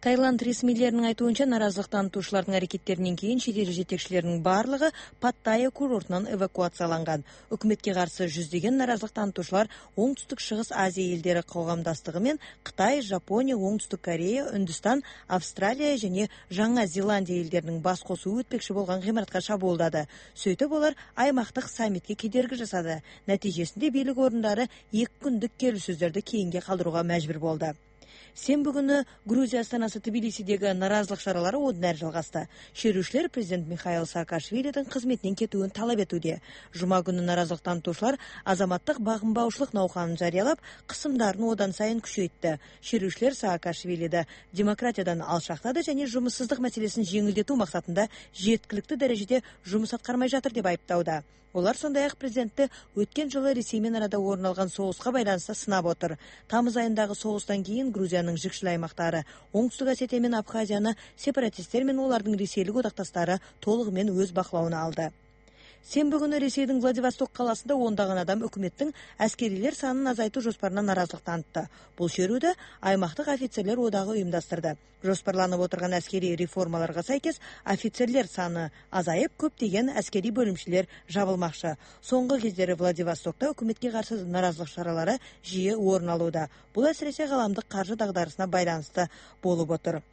Таиланд ресмилерінің айтуынша наразылық танытушылардың әрекеттерінен кейін шетел жетекшілерінің барлығы Паттайя курортынан эвакуацияланған. Үкіметке қарсы жүздеген наразылық танытушылар Оңтүстік Шығыс Азия елдері қоғамдастығы мен Қытай, Жапония, Оңтүстік Корея, Үндістан, Австралия және Жаңа Зеландия елдерінің бас қосуы өтпекші болған ғимаратқа шабуылдады. Сөйтіп олар аймақтық саммитке кедергі жасады. Нәтижесінде билік орындары 2 күндік келіссөздерді кейінге қалдыруға мәжбүр болды. Сенбі күні Грузия астанасы Тбилисидегі наразылық шаралары одан әрі жалғасты. Шерушілер президент Михаил Саакашвилидің қызметінен кетуін талап етуде. Жұма күні наразылық танытушылар азаматтық бағынбаушылық науқанын жариялап, қысымдарын одан сайын күшейтті. Шерушілер Саакашвилиді демократиядан алшақтады және жұмыссыздық мәселесін жеңілдету мақсатында жеткілікті дәрежеде жұмыс атқармай жатыр деп айыптауда. Олар сондай-ақ президентті өткен жылы Ресеймен арада орын алған соғысқа байланысты сынап отыр. Тамыз айындағы соғыстан кейін Грузияның жікшіл аймақтары Оңтүстік Осетия мен Абхазияны сепаратистер мен олардың ресейлік одақтастары толығымен өз бақылауына алды. Сенбі күні Ресейдің Владивосток қаласында ондаған адам үкіметтің әскерилер санын азайту жоспарына наразылық танытты. Бұл шеруді аймақтық офицерлер одағы ұйымдастырды. Жоспарланып отырған әскери реформаларға сәйкес офицерлер саны азайып, көптеген әскери бөлімшелер жабылмақшы. Соңғы кездері Владивостокта үкіметке қарсы наразылық шаралары жиі орын алуда. Бұл әсіресе ғаламдық қаржы дағдарысына байланысты болып отыр.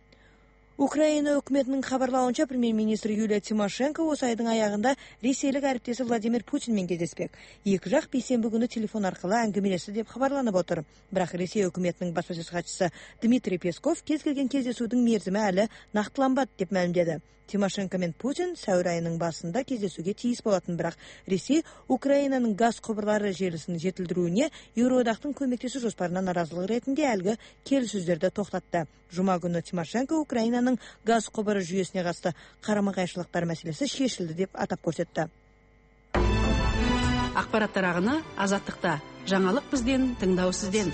Украина үкіметінің хабарлауынша премьер-министр Юлия Тимошенко осы айдың аяғында ресейлік әріптесі Владимир Путинмен кездеспек. Екі жақ бейсенбі күні телефон арқылы әңгімелесті деп хабарланып отыр. Бірақ Ресей үкіметінің баспасөз хатшысы Дмитрий Песков кез келген кездесудің мерзімі әлі нақтыланбады деп мәлімдеді. Тимошенко мен Путин сәуір айының басында кездесуге тиіс болатын, бірақ Ресей Украинаның газ құбырлары желісін жетілдіруіне Еуроодақтың көмектесу жоспарына наразылық ретінде әлгі келіссөздерді тоқтатты. Жұма күні Тимошенко Украинаның газ құбыры жүйесіне қатысты қарама-қайшылықтар мәселесі шешілді деп атап көрсетті. Ақпараттар ағыны Азаттықта. Жаңалық бізден, тыңдау сізден.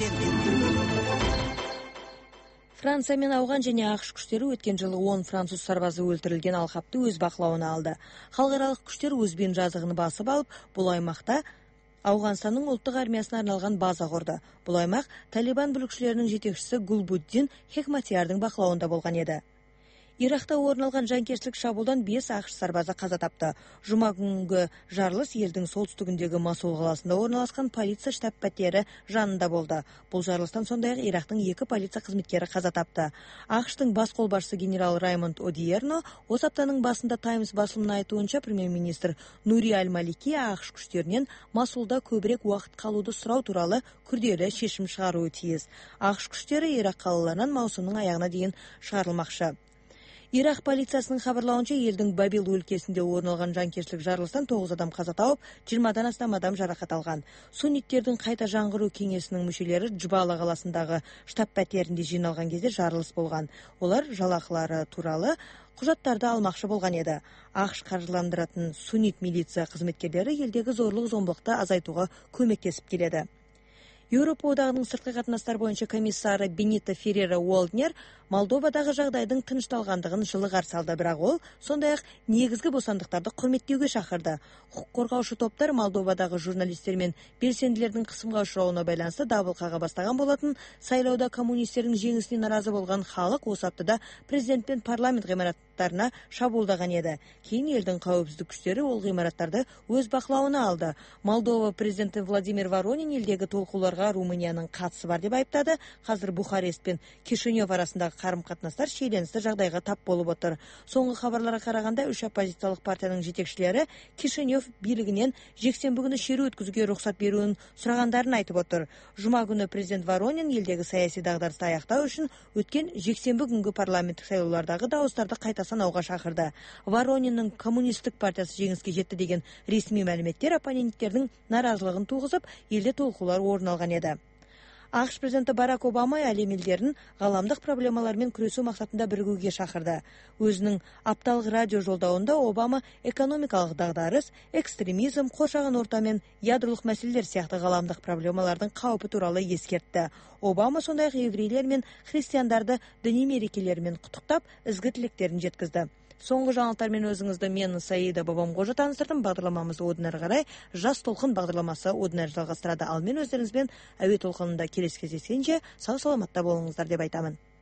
Франция мен ауған және ақш күштері өткен жылы 10 француз сарбазы өлтірілген алқапты өз бақылауына алды. Халықаралық күштер Өзбен жазығын басып алып, бұл аймақта Ауғанстанның ұлттық армиясына арналған база құрды. Бұл аймақ Талибан бүлікшілерінің жетекшісі Гулбуддин Хекматиярдың бақылауында болған еді. Иракта орын алған жанкештілік шабуылдан 5 ақш сарбазы қаза тапты. Жұма күнгі жарылыс елдің солтүстігіндегі Масул қаласында орналасқан полиция штаб-пәтері жанында болды. Бұл жарылыстан сондай-ақ Ирактың 2 полиция қызметкері қаза тапты. ақш-тың бас қолбасшысы генерал Раймонд Одиерно осы аптаның басында Таймс басылымына айтуынша премьер-министр Нури Аль-Малики ақш күштерінен Масулда көбірек уақыт қалуды сұрау туралы күрделі шешім шығаруы тиіс. ақш күштері Ирак қалаларынан маусымның аяғына дейін шығарылмақшы. Ирак полициясының хабарлауынша елдің Бабил өлкесінде орын алған жанкештілік жарылыстан 9 адам қаза тауып, 20-дан астам адам жарақат алған. Сунниттердің қайта жаңғыру кеңесінің мүшелері Джбала қаласындағы штаб-пәтерінде жиналған кезде жарылыс болған. Олар жалақылары туралы құжаттарды алмақшы болған еді. ақш қаржыландыратын суннит милиция қызметкерлері елдегі зорлық-зомбылықты азайтуға көмектесіп келеді. Еуропа одағының сыртқы қатынастар бойынша комиссары Бенито Феррера Уолднер Молдовадағы жағдайдың тынышталғандығын жылы қарсы алды, бірақ ол сондай-ақ негізгі бостандықтарды құрметтеуге шақырды. Құқық қорғаушы топтар Молдовадағы журналистер мен белсенділердің қысымға ұшырауына байланысты дабыл қаға бастаған болатын. Сайлауда коммунистердің жеңісіне наразы болған халық осы аптада президент пен парламент ғимараттарына шабуылдаған еді. Кейін елдің қауіпсіздік күштері ол ғимараттарды өз бақылауына алды. Молдова президенті Владимир Воронин елдегі толқуларға Румынияның қатысы бар деп айыптады. Қазір Бухарест пен Кишинев арасындағы қарым-қатынастар шиеленісті жағдайға тап болып отыр. Соңғы хабарларға қарағанда 3 оппозициялық партияның жетекшілері Кишинев билігінен жексенбі күні шеру өткізуге рұқсат беруін сұрағандарын айтып отыр. Жұма күні президент Воронин елдегі саяси дағдарысты аяқтау үшін өткен жексенбі күнгі парламенттік сайлаулардағы дауыстарды қайта санауға шақырды. Ворониннің коммунистік партиясы жеңіске жетті деген ресми мәліметтер оппоненттердің наразылығын туғызып, елде толқулар орын алған еді. ақш президенті Барак Обама әлем елдерін ғаламдық проблемалармен күресу мақсатында бірігуге шақырды. Өзінің апталық радио жолдауында Обама экономикалық дағдарыс, экстремизм, қоршаған орта мен ядролық мәселелер сияқты ғаламдық проблемалардың қаупі туралы ескертті. Обама сондай-ақ еврейлер мен христиандарды діни мерекелерімен құттықтап, ізгі тілектерін жеткізді. Соңғы жаңалықтармен өзіңізді мен Саида Бабамқожа таныстырдым. Бағдарламамызды одан әрі қарай Жас толқын бағдарламасы одан әрі жалғастырады. Ал мен өздеріңізбен әуе толқынында келесі кездескенше сау саламатта болыңыздар деп айтамын.